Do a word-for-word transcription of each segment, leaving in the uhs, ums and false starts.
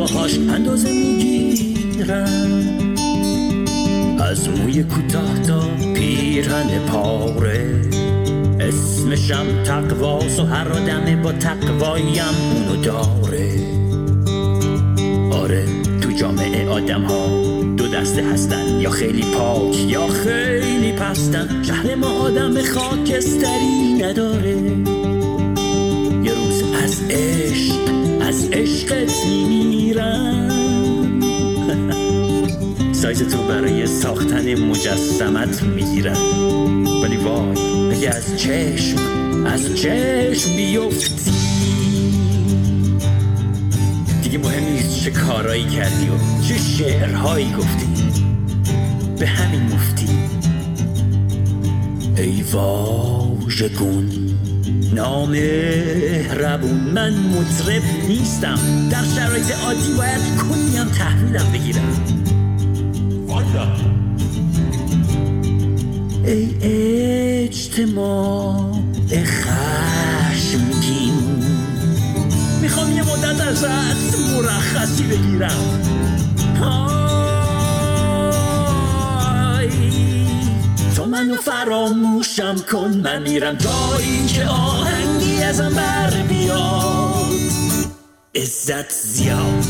پاهاش اندازه میگیرن، از موی کوتاه تا پیرهن پاره. اسمشم تقواست و هر آدمه با تقوایم اونو داره. آره تو جامعه آدم ها دو دسته هستن، یا خیلی پاک یا خیلی پستن. شهر ما آدم خاکستری نداره. یه روز از عشق از عشقت میمیرم. سایز تو برای ساختن مجسمت میگیرم، ولی وای اگه از چشم از چشم بیفتی دیگه مهم نیست چه کارایی کردی و چه شعرهایی گفتی، به همین مفتی. ای واژگون نامهربون، من مطرب نیستم، در شرایط عادی باید کنیم تحویلم بگیرم. والا ای اجتماع خشمگین، میخوام یه مدت ازت مرخصی بگیرم. آی تو منو فراموشم کن، من میرم جایی که آهنگی ازم بر بیاد. عزت زیاد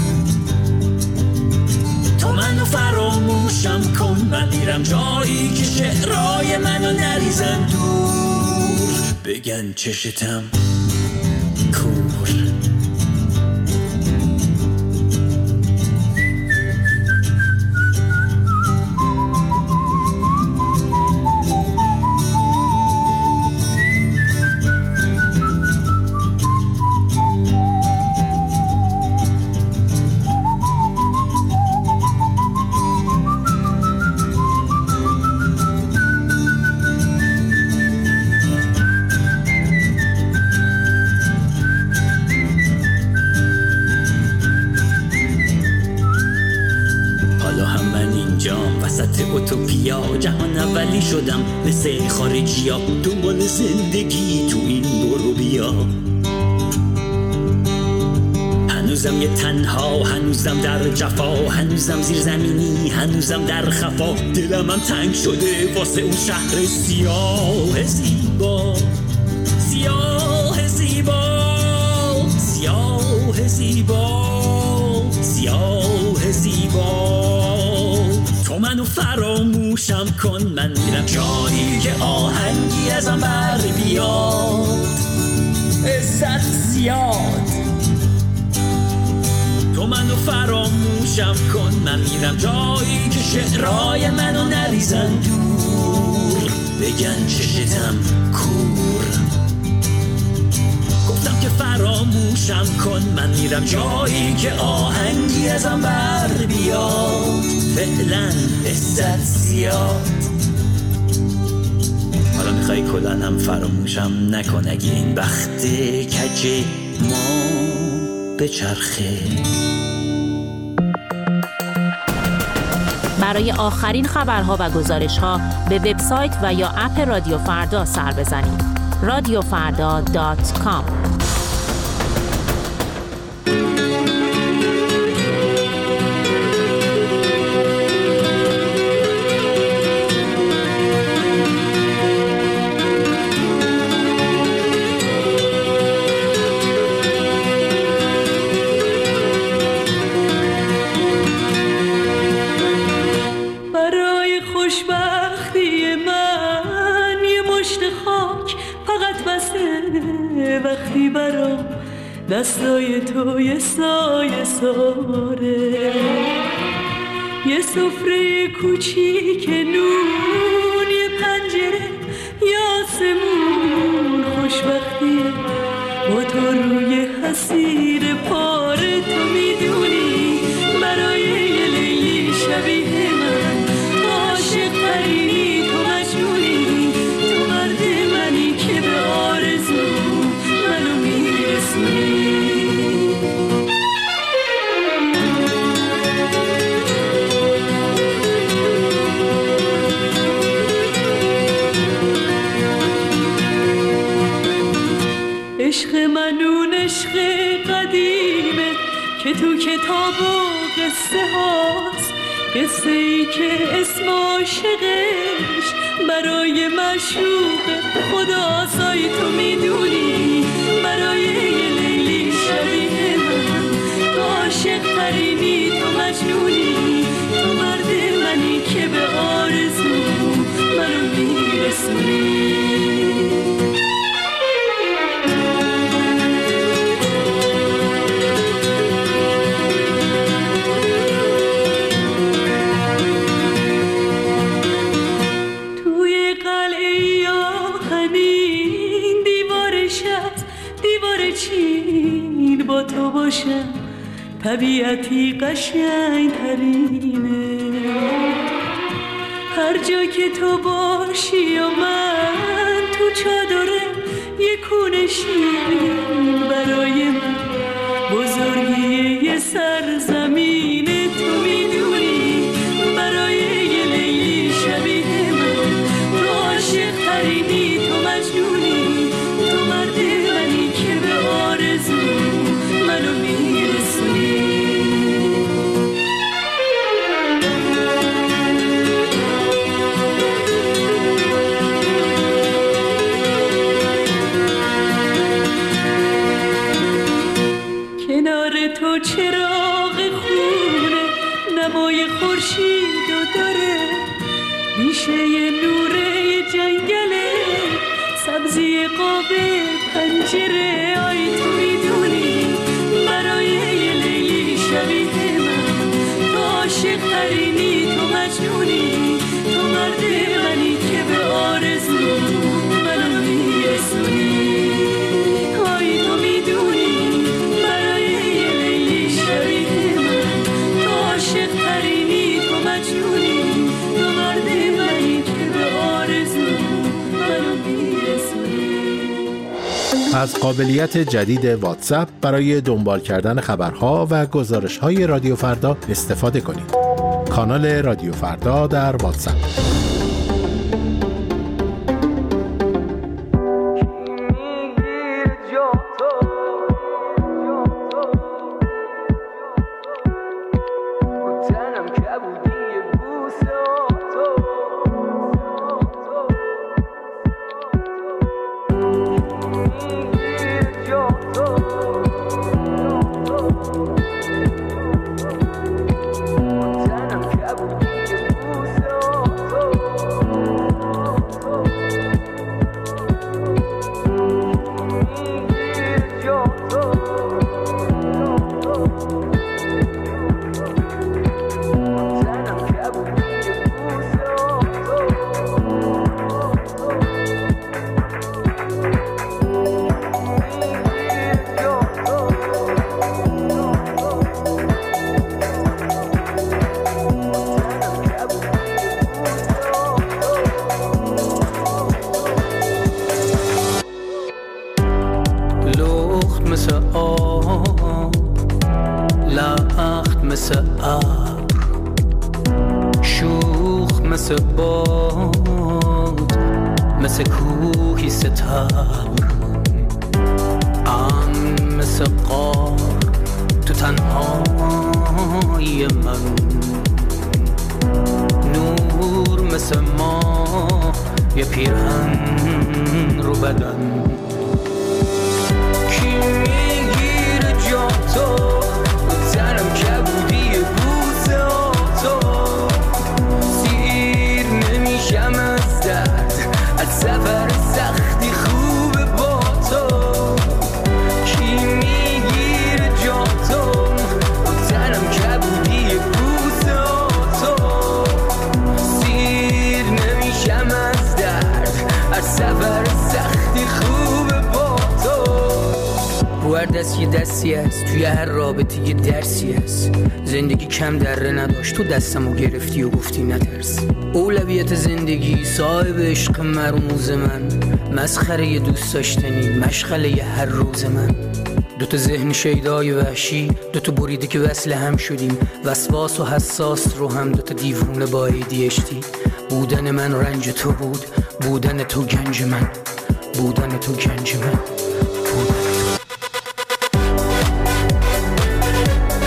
تو منو فراموشم کن، من میرم جایی که شعرهای منو نریزن دور، بگن چشتم کور. اوتوپیا جهان اولی شدم، مثل خارجی ها دنبال زندگی تو این برو بیا. هنوزم یه تنها، هنوزم در جفا، هنوزم زیر زمینی، هنوزم در خفا. دلم هم تنگ شده واسه اون شهر سیاه زیبا، سیاه زیبا، سیاه زیبا، سیاه زیبا. تو منو فراموشم کن، من میرم جایی که آهنگی ازم بر بیاد. عزت زیاد تو منو فراموشم کن، من میرم جایی که شعرهای منو نریزن دور، بگن چشتم کور. گفتم که فراموشم کن، من میرم جایی که آهنگی ازم بر بیاد. فعلا عزت زیاد. حالا میخوای کلن هم فراموشم نکن، اگه این بخت کج ما به چرخه. برای آخرین خبرها و گزارشها به وبسایت و یا اپ رادیو فردا سر بزنید. رادیو فردا دات کام. وقتی برام دستای تو یه سایه ساره، یه سفره کوچیک نون، یه پنجره یاسمون. خوشبختی با تو روی حسیر پاره، تو میدونی برای یه لیلی شبیه من عاشق ترینی، تو مجنونی، تو مرد منی که به آرزو منو میرسونی. عشق منون عشق قدیم که تو کتاب و قصه هاست، قصه ای که اسم عاشقش برای معشوق خدا سای تو میدونی، برای یه لیلی شبیه من تو عاشق ترینی، تو مجنونی، تو مرد منی که به آرزو منو میرسونی. با تو باشم طبیعتی قشنگ ترینه، هر جا که تو باشی و من تو چادره یه کونه شیرین، برای من بزرگی یه سرزمینه، تو میدونی برای یه لیلی شبیه من تو عاشق ترینی، تو مجنونی، تو مرد منی که به آرزو منو میرسونی. کنار تو چراغ خونه نمای خورشیدو داره، میشه یه نوره جنگله، سبزی قابل پنجره، آی تو میدونی برای یه لیلی شبیه من تو عاشق ترینی، تو مجنونی، تو مرد منی که به آرزو منو میرسونی، آی تو میدونی برای یه لیلی شبیه من تو عاشق ترینی، تو مجنونی، تو مرد منی که به آرزو منو میرسونی. از قابلیت جدید واتساپ برای دنبال کردن خبرها و گزارش‌های رادیو فردا استفاده کنید. کانال رادیو فردا در واتساپ. دست یه دستی است، توی هر رابطه یه درسی است. زندگی کم دره نداشت، تو دستمو گرفتی و گفتی نترس. اولویت زندگی صاحب عشق مرموز من، مسخره یه دوست داشتنی، مشغله یه هر روز من. دوتا ذهن شیدای وحشی، دوتا بریده که وصل هم شدیم، وسواس و حساس رو هم دوتا دیوونه با ای دی اچ دی. بودن من رنج تو بود، بودن تو گنج من، بودن تو گنج من، بودن تو.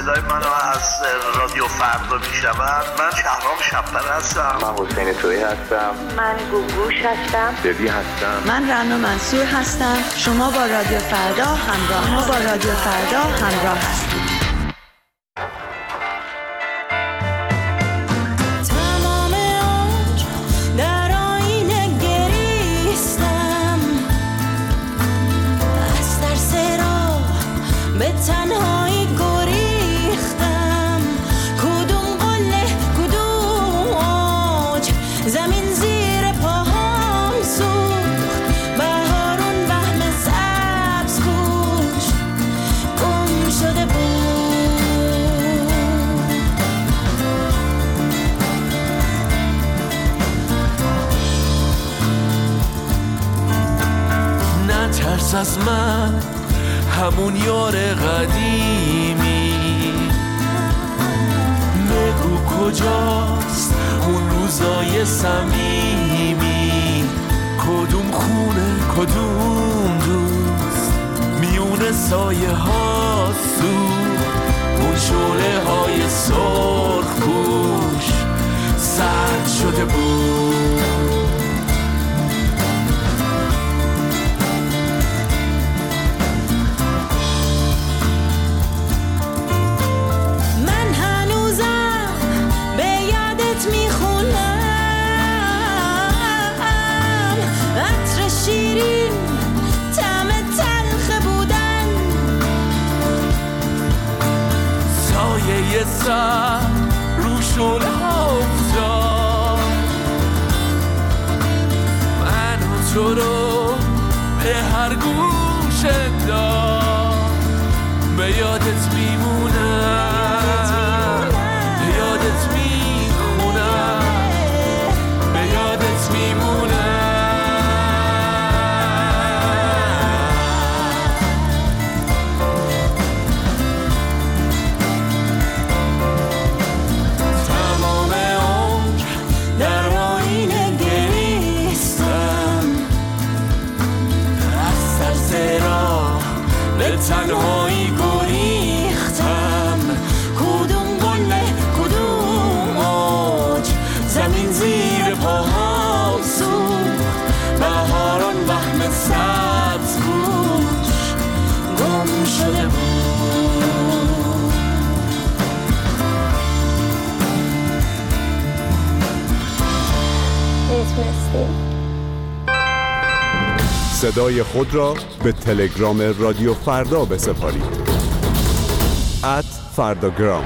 صدای منو از رادیو فردا میشنوند. من شهرام شب‌پر هستم. من حسین تویی هستم. من گوگوش هستم. ببی هستم. من رنا منصور هستم. شما با رادیو فردا همراه ما با رادیو فردا همراه هستید. تنهایی گریختم، کدوم قله کدوم آج، زمین زیر پاهام سوخت، بهارون وهم سبز پوش گم شده بود. نترس از من، همون یار قدیمی، بگو کجاست اون روزای صمیمی، کدوم خونه کدوم دوست، میونه سایه ها سوخت، اون شعله های سرخ پوش سرد شده بود. شیرین طعم تلخ بودن، سایه سر رو شعله ها افتاد، من و تو رو به هر گوش داد، به یادت میمونم، به یادت میخونم، به یادت میمونم. تنهایی گریختم، کدوم قله کدوم آج، زمین زیر پاهام سوخت، بهاران وهم سبز پوش گم شده بود. میتونستیم صدای خود را به تلگرام رادیو فردا بسپارید. ات فرداگرام.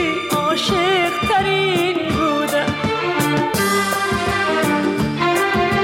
عاشق ترین بودم.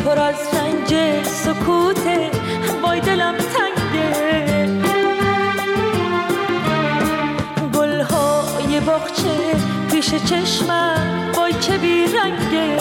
پر از رنج سکوته، وای دلم تنگه. گلهای باغچه پیش چشمم، وای چه بیرنگه.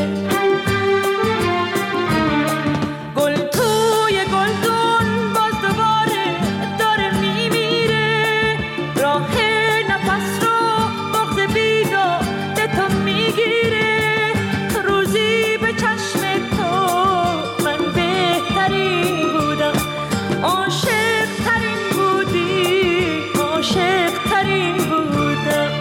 گل توی گلدون باز دوباره داره میمیره، راه نفس رو بغض بیداد تو میگیره. روزی به چشم تو من بهترین بودم، عاشق ترین بودی، عاشق ترین بودم.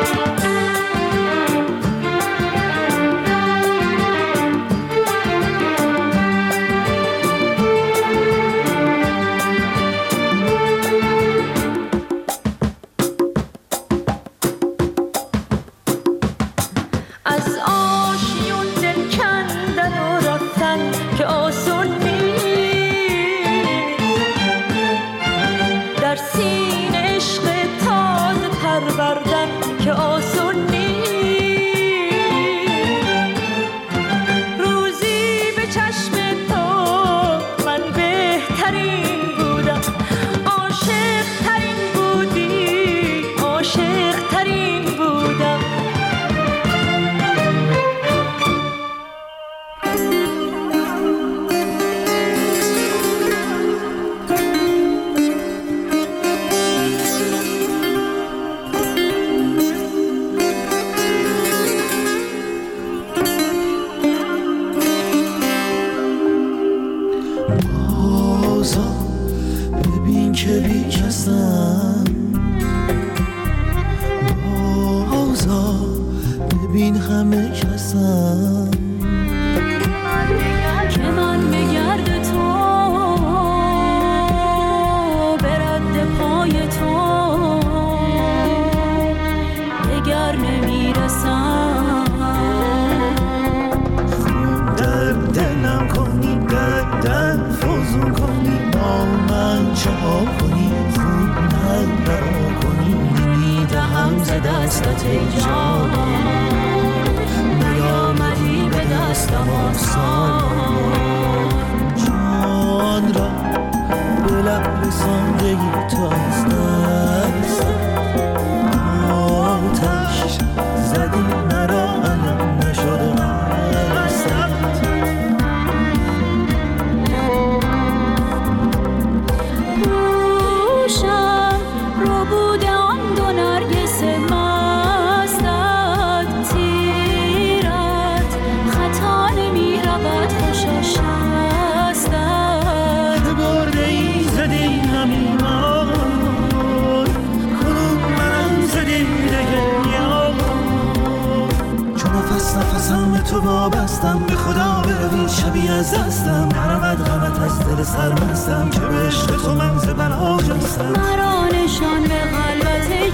تو وابستم، به خدا بروی شبیه از دستم، نرود غمت از دل سرمستم، که به عشق تو من ز بلا جستم. مرا نشان به قلبت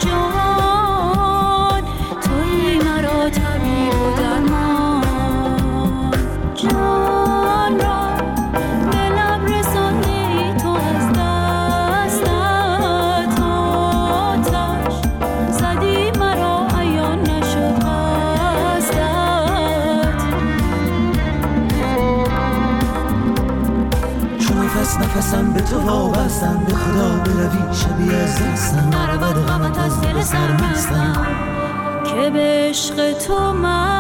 جان، تویی مرا طبیب و درمان. جان را به لب رساندی تو از دستت، آتش زدی مرا عیان نشد نفس نفسم به تو وابستم، به خدا بروی شبیه از دستم، نرود غمت از دل سرمستم، که به عشق تو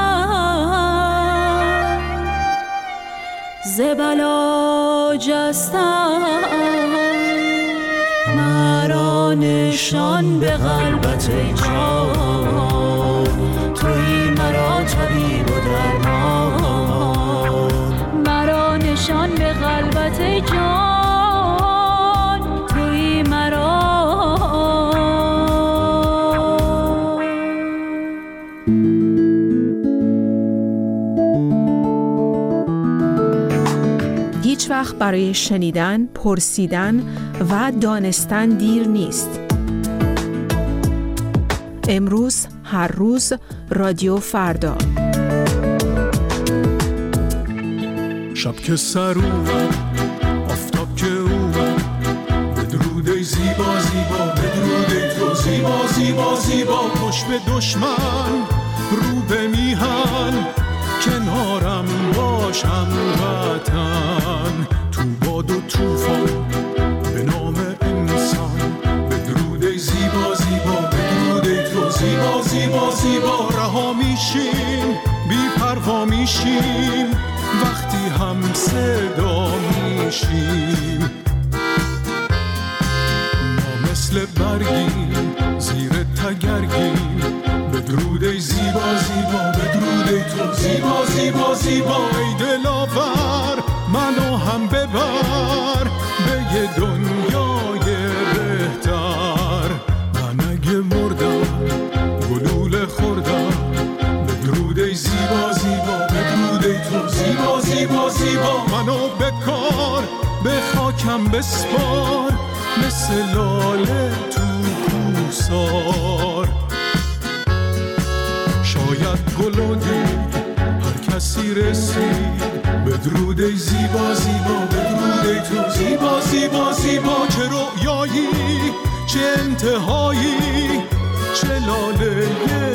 من ز بلا جستم. مرا نشان به قلبت جان، تویی مرا طبیب و درمان. مرا نشان به قلبت جان، تویی مرا. هیچ وقت برای شنیدن، پرسیدن و دانستن دیر نیست. امروز، هر روز، رادیو فردا. شب که سر اومد، آفتاب که اومد، بدرود زیبا زیبا، بدرود تو زیبا زیبا زیبا. پشت به دشمن، رو به میهن، کنارم باش هموطن، تو باد و توفان به نام انسان. بدرود ای زیبا زیبا، بدرود ای تو زیبا زیبا زیبا. رها میشیم بی پروا میشیم وقتی هم صدا میشیم. ما مثل برگیم زیر تگرگیم. بدرود ای زیبا زیبا، بدرود ای تو زیبا زیبا زیبا. ای دلاور منو هم ببر به یه دنیای بهتر. من اگه مردم گلوله خوردم. بدرود ای زیبا زیبا، بدرود ای تو زیبا زیبا زیبا. منو بکار به خاکم بسپار مثل لاله تو کوسار. شاید گل و دید هر کسی رسید. بدرود ای زیبا زیبا، بدرود ای تو زیبا زیبا زیبا. چه رویایی چه انتهایی، چه لاله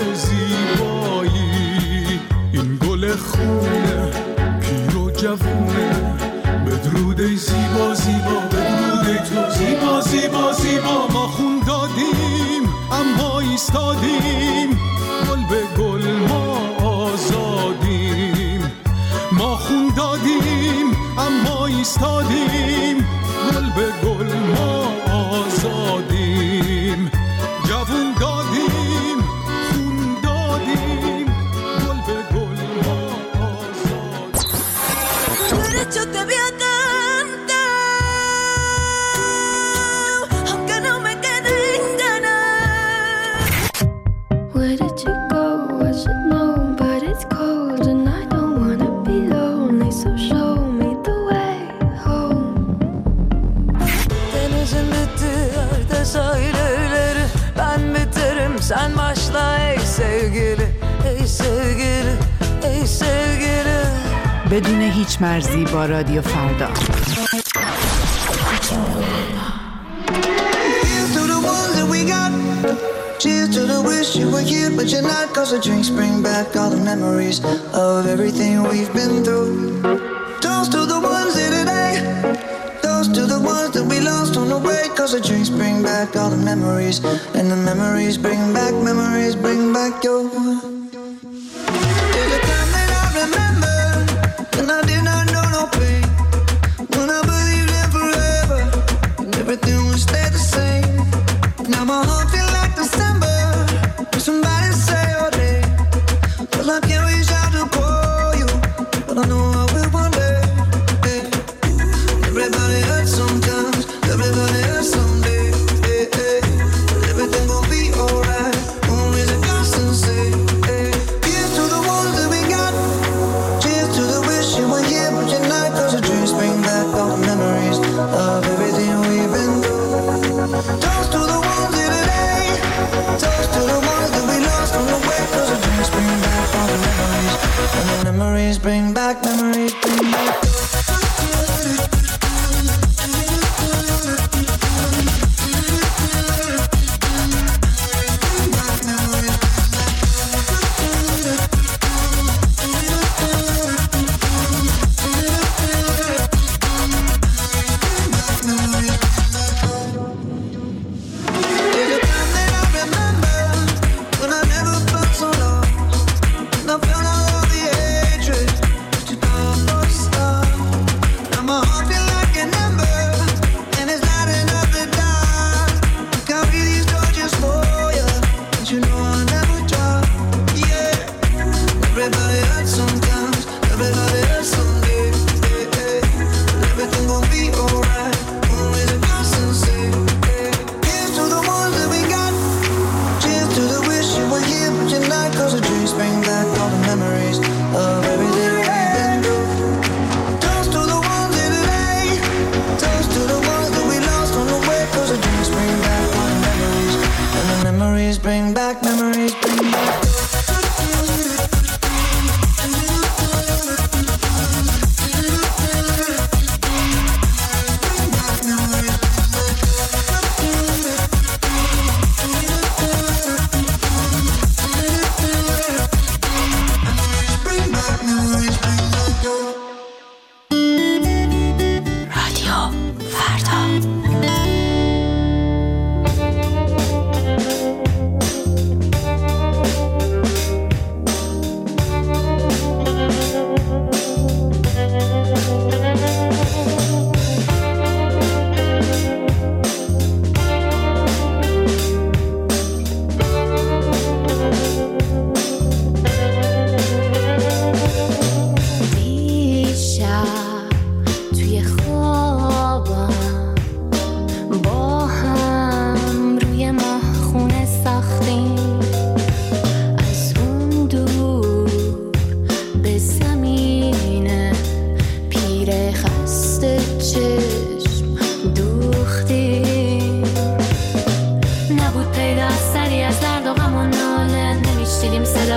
زیبایی. این گل خونه پیر و جوونه. بدرود ای زیبا زیبا، بدرود ای تو زیبا زیبا زیبا. ما خون دادیم اما ایستادیم، گل به گل ما آزادیم. ما خون دادیم اما ایستادیم، گل به گل ما آزادیم. جوون دادیم خون دادیم، گل به gol ما آزاد. Yo te voy a cantar, aunque no me queden ganas. Where did you go? I should know, but it's cold and I don't wanna be lonely, so show me the way home. Denizin bitti, yerde sahilleri. Ben biterim, sen başla ey sevgili, ey sevgili, ey sevgili. بدون هیچ مرزی با رادیو فردا. Cheers to the wish you were here but you're not, cause the drinks bring back all the memories of everything we've been through. Toast to the ones here today, toast to the ones that we lost on the way, cause the drinks bring back all the memories, and the memories bring back, memories bring back your. There's a time that I remember when I did not know no pain, when I believed in forever and everything would stay the same. Now my heart feels like December when somebody say your name, well I can't reach out to call you, but I know I will one day. Hey. Everybody hurts sometimes, everybody hurts someday. Hey, hey. Everything gon' be alright, only the constant say.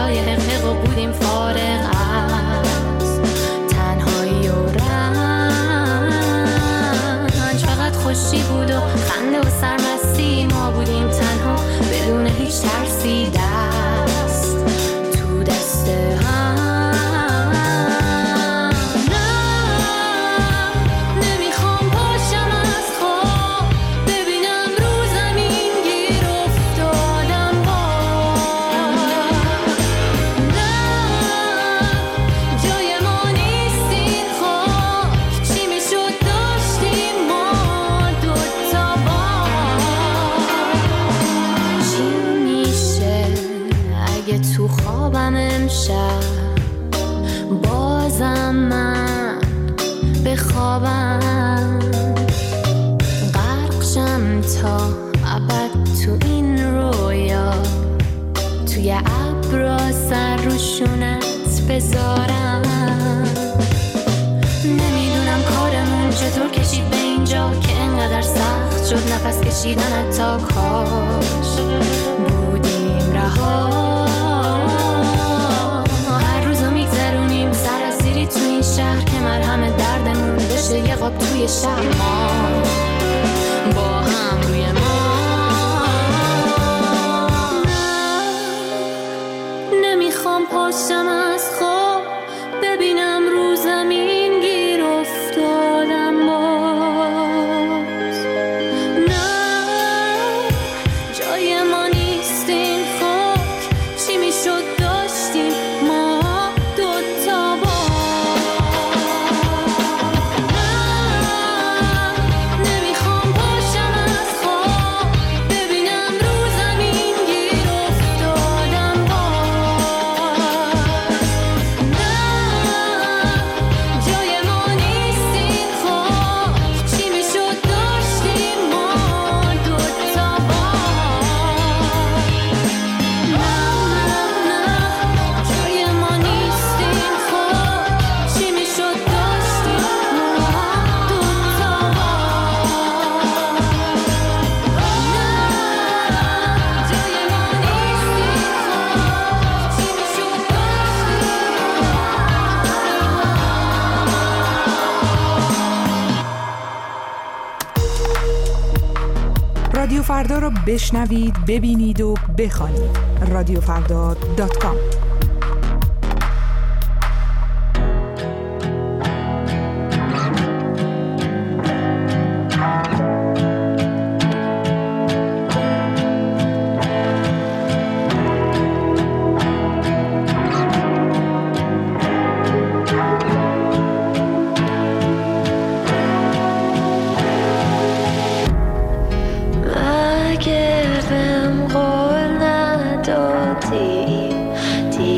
صدای حقیق و بودیم فارغ از تنهایی و رنج. فقط خوشی بود و خنده و سرمستی، ما بودیم تنها بدون هیچ ترسی، دست تو دست هم. بازم من به خوابم غرق شم تا ابد تو این رویا، توی ابرا سر رو شونت بذارم. نمیدونم کارمون چطور کشید به اینجا که انقدر سخت شد نفس کشیدن، تا کاش بودیم رها. تو این شهر که مرهم دردمون بشه یه قاب توی شهر، ما با هم روی ما. نمیخوام پاشم از خواب ببینم رو زمین گیر افتادم باز. نه جای ما نیست این خاک، چی میشد داشتیم ما دوتا باز. رادیو فردا رو بشنوید، ببینید و بخوانید. رادیو فردا دات کام. Give him all that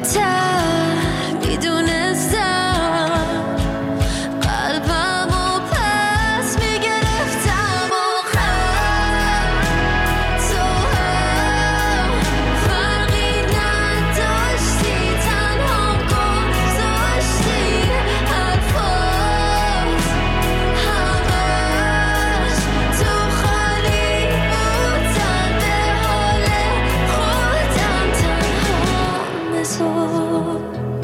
بهتر میدونستم قلبم و پس میگرفتم آخر تو هم فرقی نداشتی تنها گذاشتی حرفات همش تو خالی بودن به حال خودم تنها بذار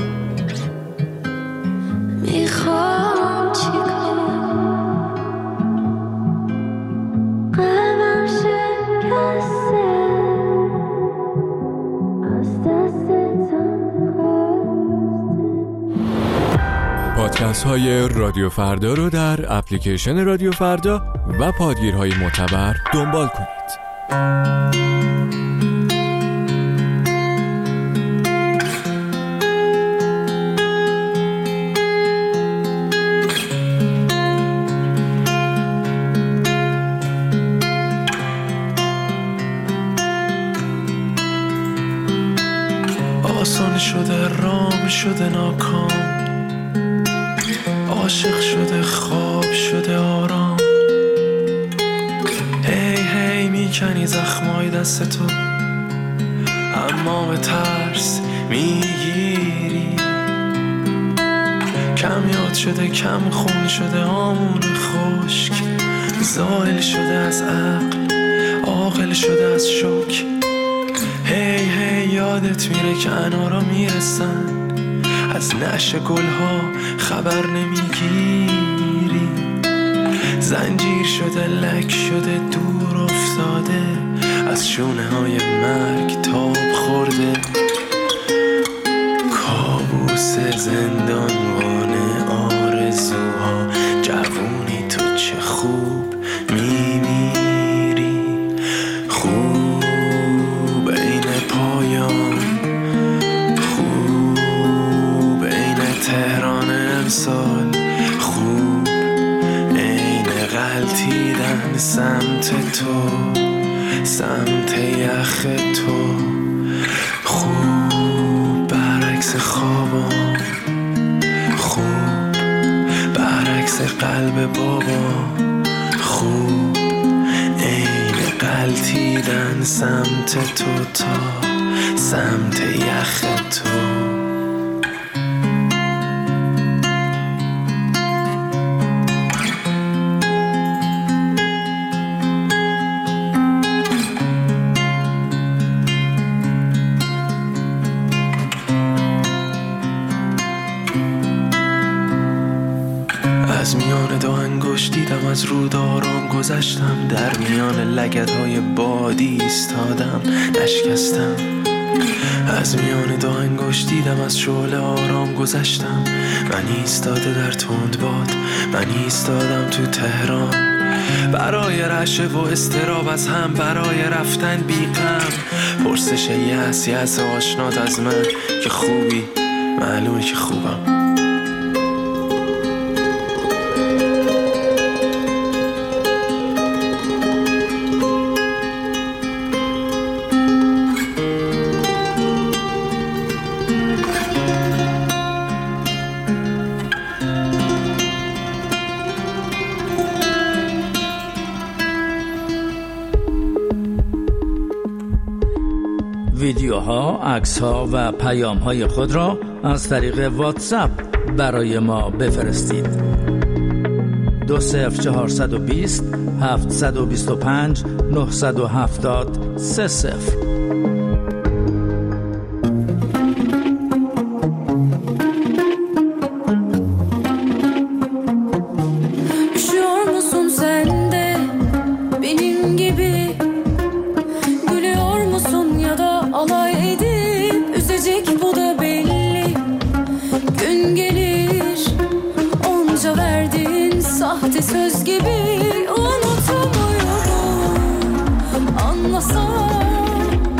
میخوام چیکار قلبم شکسته از دستتم پادکست های رادیو فردا رو در اپلیکیشن رادیو فردا و پادگیرهای معتبر دنبال کنید. آسان شده رام شده ناکام عاشق شده خواب شده آرام هی هی میکنی زخمای دست تو اما به ترس میگیری کم یاد شده کم خون شده آمون خشک زائل شده از عقل عاقل شده از شوک هی هی یادت میره که انارا میرسن از نعش گلها خبر نمیگیری زنجیر شده لک شده دور افتاده از شونه های مرگ تاب خورده کابوس زندانبان آرزوها جوونی تو چه خوب میمیری خوب این پایان خوب این تهران امسال خوب این غلطیدن سمت تو سمت یخ تو خوب برعکس خوابم خوب برعکس قلب بابا خوب این غلطیدن سمت تو تا سمت یخ تو از میان دو انگشت دیدم از روداران گذشتم در میان لگدهای بادی ایستادم نشکستم از میان دو انگشت دیدم از شعله آرام گذشتم من ایستاده در تند باد من ایستادم تو تهران برای رشه و استراب از هم برای رفتن بیغم پرسش یس یس آشنات از من که خوبی معلومه که خوبم ویدیوها، عکس‌ها و پیام‌های خود را از طریق واتساپ برای ما بفرستید. دو صفر چهارصد و بیست هفتصد و بیست و پنج نهصد و هفتاد سه صفر. Söz gibi unutamıyorum. Anlasam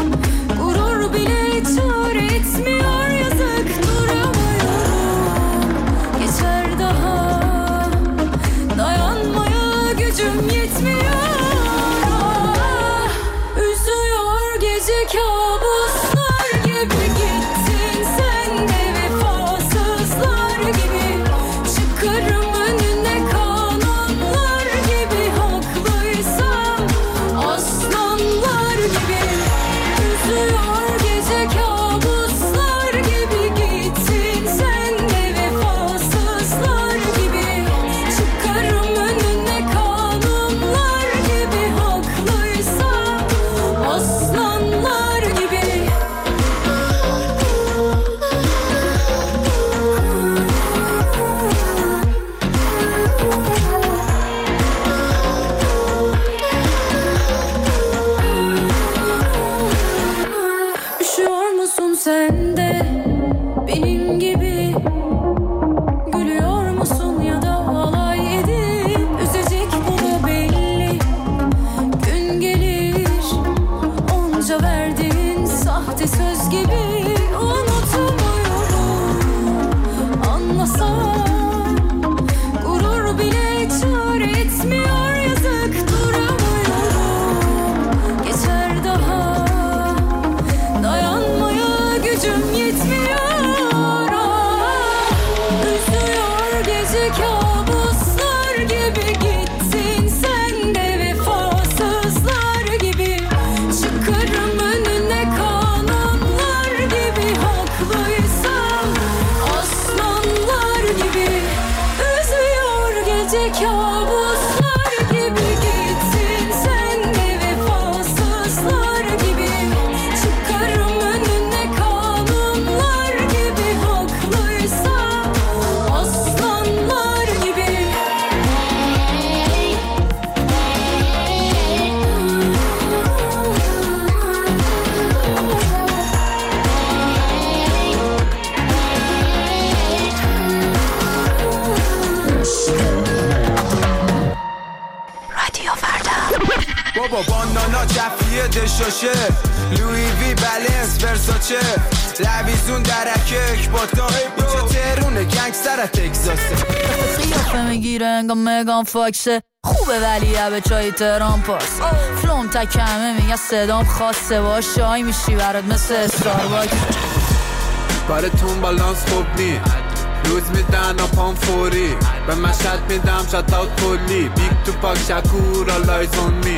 بابا بانانا جفیه دشاشه لوی وی بلنس ورساچه لویزون درکک باتان اینجا تهرونه گنگستر تگزاسه قیافه میگیره انگا مگان فاکسه خوبه ولی به چای تهران پاس فلوم تکمه میگه صدام خاصه باش شای میشی برات مثل استارباکس کارتون بالانس خوب نی روز میدن آپام فوری به مشهد میدم شات اوت کلی بیگ تو پاک شکور آلایز اون می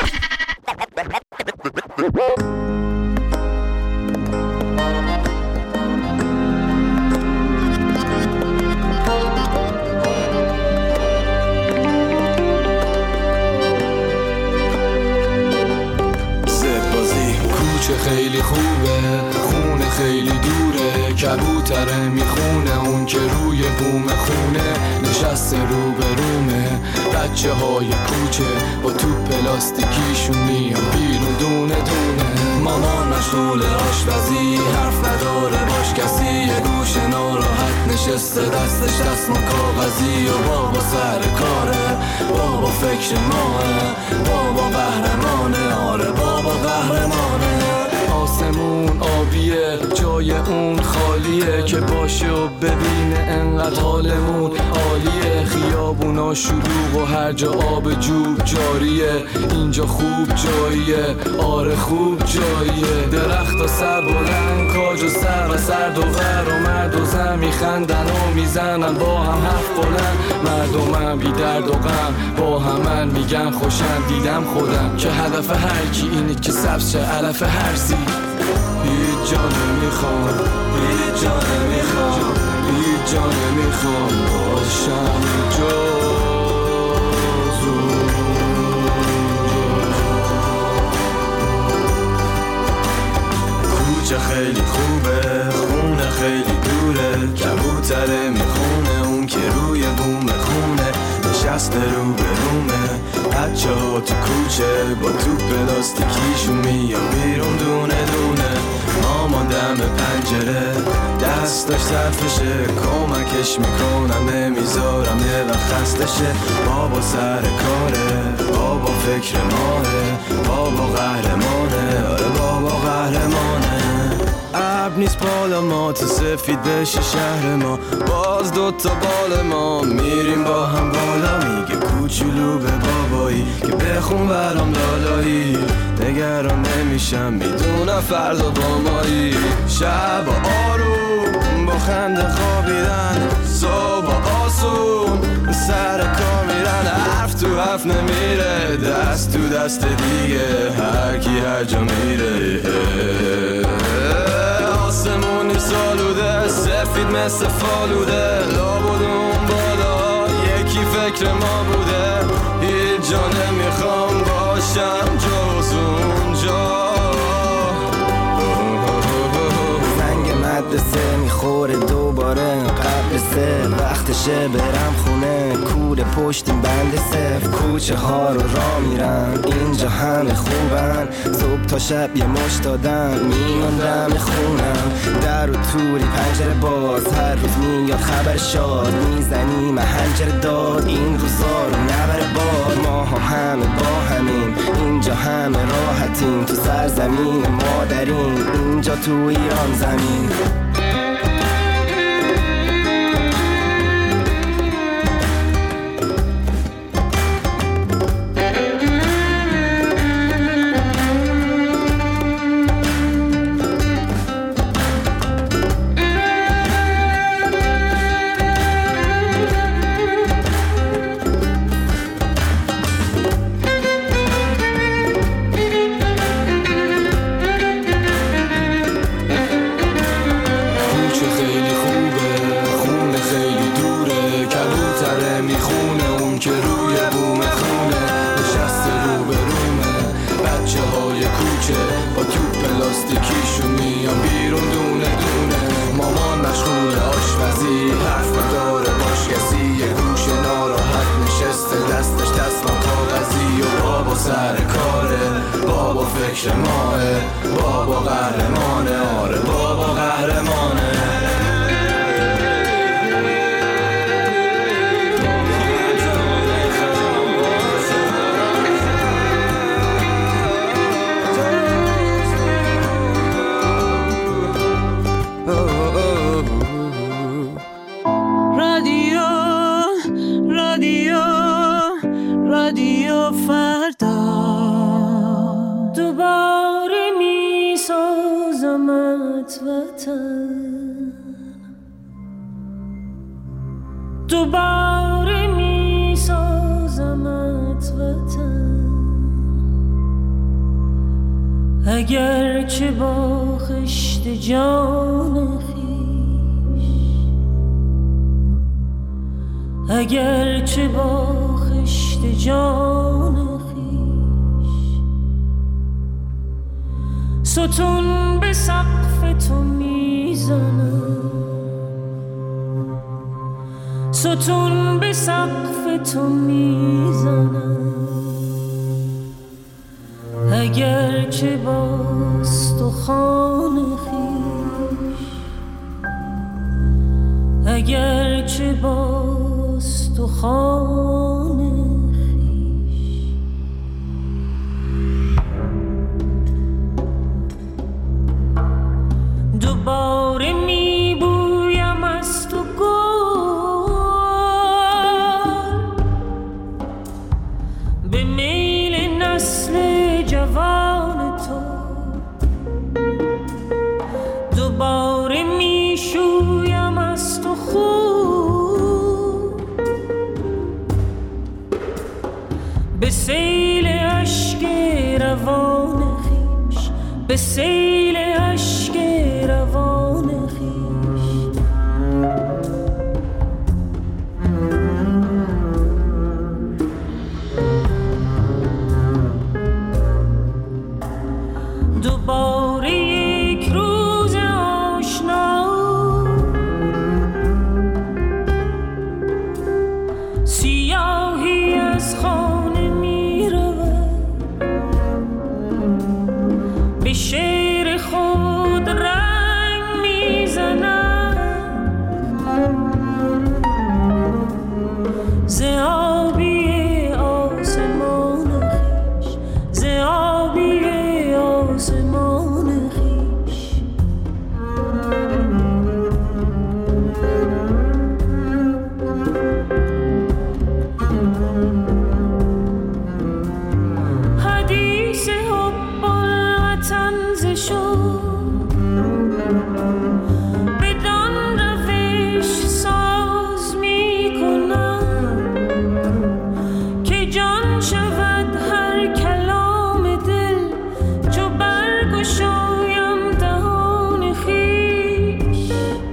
خیلی خوبه خونه خیلی دوره کبوتره میخونه اون که روی بوم خونه نشسته رو به رومه بچه های کوچه با تو پلاستیکیشون میان بیرون دونه دونه مامان مشغول آشپزی حرف نداره باش کسی یه گوشه ناراحت نشسته دستش دستمال کاغذی و بابا سر کاره بابا فکر ماه بابا قهرمانه آره بابا قهرمانه آسمون آبیه جای اون خالیه که باشه و ببینه انقدر حالمون عالیه خیابونا شلوغ و هر جا آب جوب جاریه اینجا خوب جاییه آره خوب جاییه درخت و سر بلند کاج و سر و سرد و ور و مرد و زن میخندن و میزنن با هم حرف بلند مردمم بی درد و غم با همن میگن خوشن دیدم خودم که هدف هر کی اینه که سبز شه علف هر سی هیچ جا نمیخوام هیچ جا نمیخوام هیچ جا نمیخوام باشم جز کوچه خیلی خوبه خونه خیلی دوره کبوتره میخونه اون که روی بوم خونه نشسته رو به رومه بچه ها تو کوچه با تو پلاستیکیشون میان بیرون دونه دونه مامان دم پنجره دستش صرفشه کمکش میکنم نمیذارم یه وقت خستشه بابا سر کاره بابا فکر ماهه بابا قهرمانه آره بابا قهرمانه ابر نیست بالا ما تو سفید بشه شهر ما باز دوتا بال ما میریم با هم بالا میگه کوچولو به بابایی که بخون برام لالایی نگران نمیشم میدونم فردا با مایی شب آروم با خنده خوابیدن صبح آسون سر کار میرن حرف تو حرف نمیره دست تو دست دیگه هر کی هر جا میره آسمونی سالوده سفید مثل فالوده لابدون بالا یکی فکر ما بوده هیچ جا نمیخوام باشم جز اونجا زنگ مدرسه میخوره دوباره قبل سه وقتشه برم خونه کور پشت بند صف کوچه ها رو را میرم اینجا همه خوبن صبح تا شب یه مش دادن میان دم خونم در و توری پنجره باز هر روز میاد خبر شاد میزنی محنجر داد این روزا رو نبره باد ما ها همه با همین اینجا همه راحتیم تو سرزمین مادرین اینجا تو ایران زمین فکر ماه بابا قهرمانه آره بابا قهرمانه دوباره می سازمت وطن، اگر چه با خشت جان خویش، اگر چه با خشت جان خویش، ستون به سقف تو میزنم، ستون به سقف تو میزنم، اگر چه با استخوان خویش، اگر چه با استخوان خویش. دوباره میبویم از تو گل به میل نسل جوان تو، دوباره میشویم از تو خون به سیل اشک روان خویش، به سیل اشک روان خویش. دوباره یک روز آشنا، سیاهی از خانه می رود، به شعر خود رنگ می زند، ز آبی آسمان خویش، ز آبی آسمان خویش. حدیث حب الوطن ز شد، بدان روش ساز می کنم که جان شود هر کلام دل، چو برگشایم دهان خویش.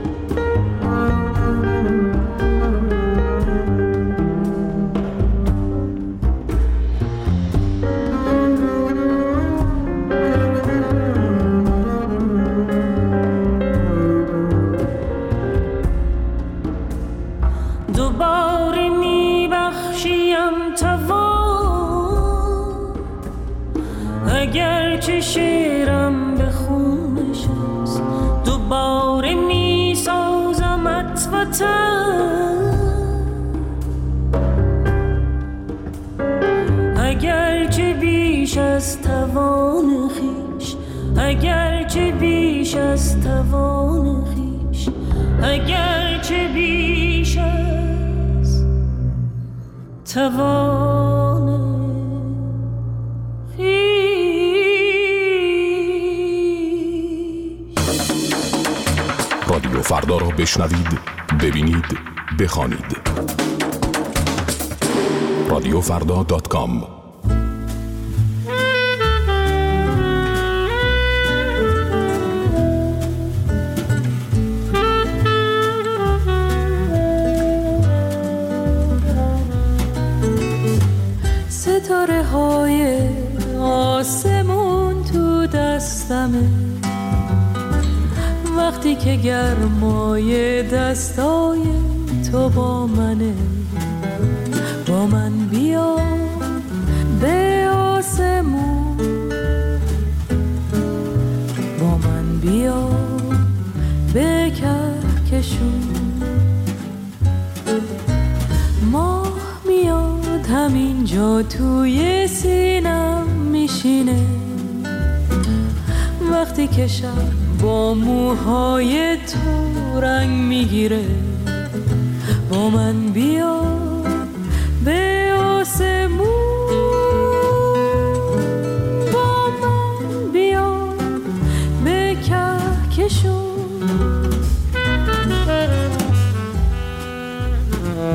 دوباره میبخشیم توان، اگر چه شعرم به خون نشست، دوباره میسازمت وطن، اگر چه بیش از توان خویش، اگر چه بیش از توان خویش، اگر چه بیش از توان رادیو فردا را بشنوید، ببینید، بخوانید. رادیو فردا دات کام. ستاره های آسمون تو دستمه، وقتی که گرمای دستای تو با منه، با من بیا به آسمون، با من بیا به کهکشون. ماه میاد همینجا توی سینم میشینه، وقتی که شب با موهای تو رنگ میگیره، با من بیا به آسمون، با من بیا به کهکشون.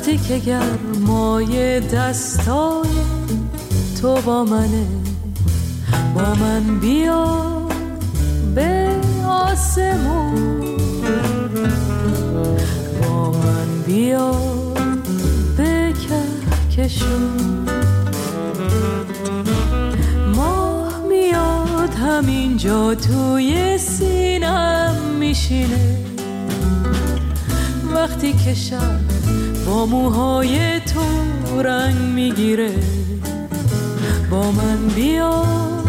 وقتی که گرمای دستای تو با منه، با من بیا به آسمون، با من بیا به کهکشون. ماه میاد همینجا توی سینم میشینه، وقتی که شب با موهای تو رنگ میگیره، با من بیا